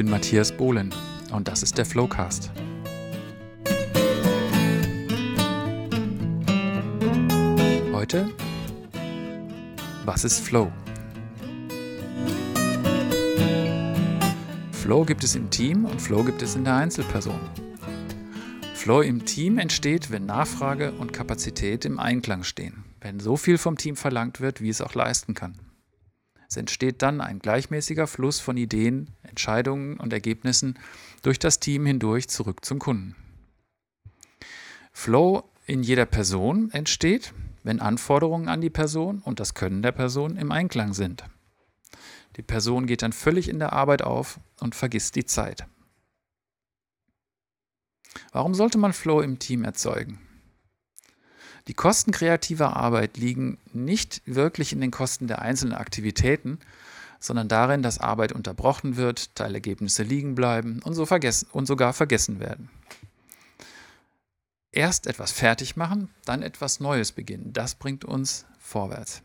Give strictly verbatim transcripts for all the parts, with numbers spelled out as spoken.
bin Matthias Bohlen und das ist der Flowcast. Heute, was ist Flow? Flow gibt es im Team und Flow gibt es in der Einzelperson. Flow im Team entsteht, wenn Nachfrage und Kapazität im Einklang stehen, wenn so viel vom Team verlangt wird, wie es auch leisten kann. Es entsteht dann ein gleichmäßiger Fluss von Ideen, Entscheidungen und Ergebnissen durch das Team hindurch zurück zum Kunden. Flow in jeder Person entsteht, wenn Anforderungen an die Person und das Können der Person im Einklang sind. Die Person geht dann völlig in der Arbeit auf und vergisst die Zeit. Warum sollte man Flow im Team erzeugen? Die Kosten kreativer Arbeit liegen nicht wirklich in den Kosten der einzelnen Aktivitäten, sondern darin, dass Arbeit unterbrochen wird, Teilergebnisse liegen bleiben und, so vergessen, und sogar vergessen werden. Erst etwas fertig machen, dann etwas Neues beginnen. Das bringt uns vorwärts.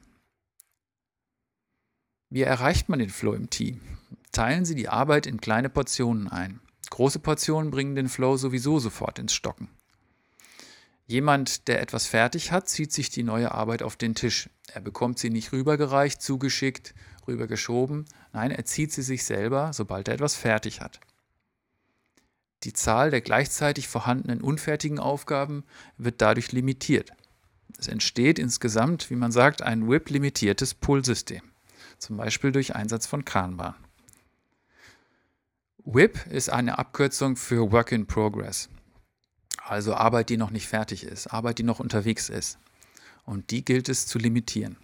Wie erreicht man den Flow im Team? Teilen Sie die Arbeit in kleine Portionen ein. Große Portionen bringen den Flow sowieso sofort ins Stocken. Jemand, der etwas fertig hat, zieht sich die neue Arbeit auf den Tisch. Er bekommt sie nicht rübergereicht, zugeschickt, rübergeschoben. Nein, er zieht sie sich selber, sobald er etwas fertig hat. Die Zahl der gleichzeitig vorhandenen unfertigen Aufgaben wird dadurch limitiert. Es entsteht insgesamt, wie man sagt, ein W I P-limitiertes Pull-System, zum Beispiel durch Einsatz von Kanban. W I P ist eine Abkürzung für Work in Progress. Also Arbeit, die noch nicht fertig ist, Arbeit, die noch unterwegs ist. Und die gilt es zu limitieren.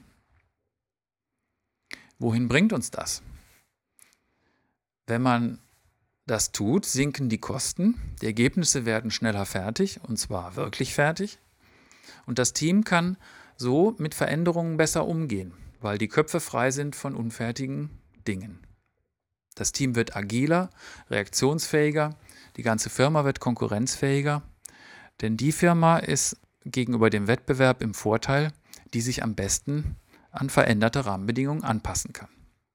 Wohin bringt uns das? Wenn man das tut, sinken die Kosten, die Ergebnisse werden schneller fertig, und zwar wirklich fertig. Und das Team kann so mit Veränderungen besser umgehen, weil die Köpfe frei sind von unfertigen Dingen. Das Team wird agiler, reaktionsfähiger, die ganze Firma wird konkurrenzfähiger. Denn die Firma ist gegenüber dem Wettbewerb im Vorteil, die sich am besten an veränderte Rahmenbedingungen anpassen kann.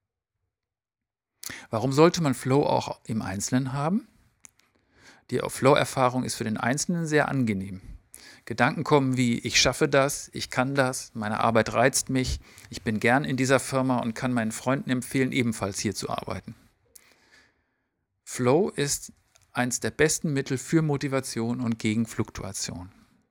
Warum sollte man Flow auch im Einzelnen haben? Die Flow-Erfahrung ist für den Einzelnen sehr angenehm. Gedanken kommen wie, ich schaffe das, ich kann das, meine Arbeit reizt mich, ich bin gern in dieser Firma und kann meinen Freunden empfehlen, ebenfalls hier zu arbeiten. Flow ist eines der besten Mittel für Motivation und gegen Fluktuation.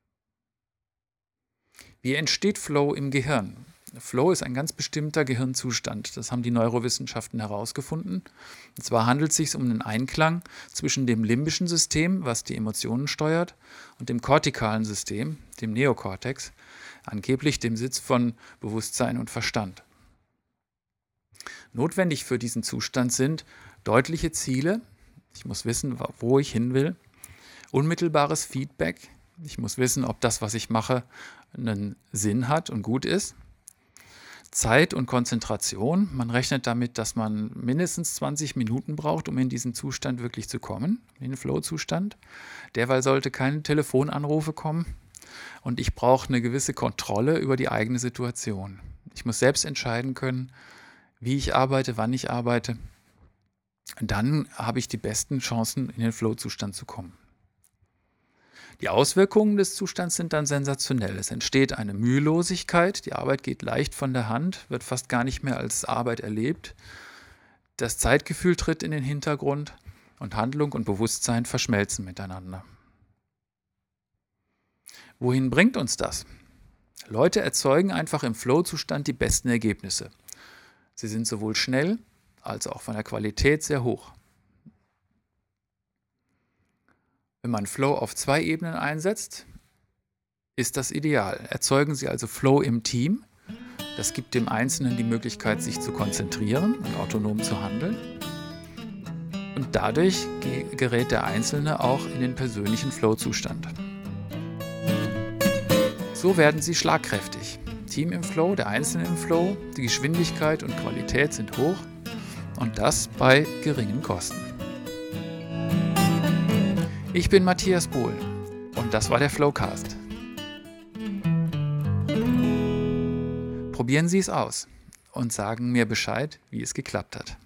Wie entsteht Flow im Gehirn? Flow ist ein ganz bestimmter Gehirnzustand. Das haben die Neurowissenschaften herausgefunden. Und zwar handelt es sich um einen Einklang zwischen dem limbischen System, was die Emotionen steuert, und dem kortikalen System, dem Neokortex, angeblich dem Sitz von Bewusstsein und Verstand. Notwendig für diesen Zustand sind deutliche Ziele. Ich muss wissen, wo ich hin will. Unmittelbares Feedback. Ich muss wissen, ob das, was ich mache, einen Sinn hat und gut ist. Zeit und Konzentration. Man rechnet damit, dass man mindestens zwanzig Minuten braucht, um in diesen Zustand wirklich zu kommen, in den Flow-Zustand. Derweil sollte keine Telefonanrufe kommen. Und ich brauche eine gewisse Kontrolle über die eigene Situation. Ich muss selbst entscheiden können, wie ich arbeite, wann ich arbeite. Dann habe ich die besten Chancen, in den Flow-Zustand zu kommen. Die Auswirkungen des Zustands sind dann sensationell. Es entsteht eine Mühelosigkeit, die Arbeit geht leicht von der Hand, wird fast gar nicht mehr als Arbeit erlebt. Das Zeitgefühl tritt in den Hintergrund und Handlung und Bewusstsein verschmelzen miteinander. Wohin bringt uns das? Leute erzeugen einfach im Flow-Zustand die besten Ergebnisse. Sie sind sowohl schnell als auch von der Qualität sehr hoch. Wenn man Flow auf zwei Ebenen einsetzt, ist das ideal. Erzeugen Sie also Flow im Team. Das gibt dem Einzelnen die Möglichkeit, sich zu konzentrieren und autonom zu handeln. Und dadurch gerät der Einzelne auch in den persönlichen Flow-Zustand. So werden Sie schlagkräftig. Team im Flow, der Einzelne im Flow, die Geschwindigkeit und Qualität sind hoch. Und das bei geringen Kosten. Ich bin Matthias Bohlen und das war der Flowcast. Probieren Sie es aus und sagen mir Bescheid, wie es geklappt hat.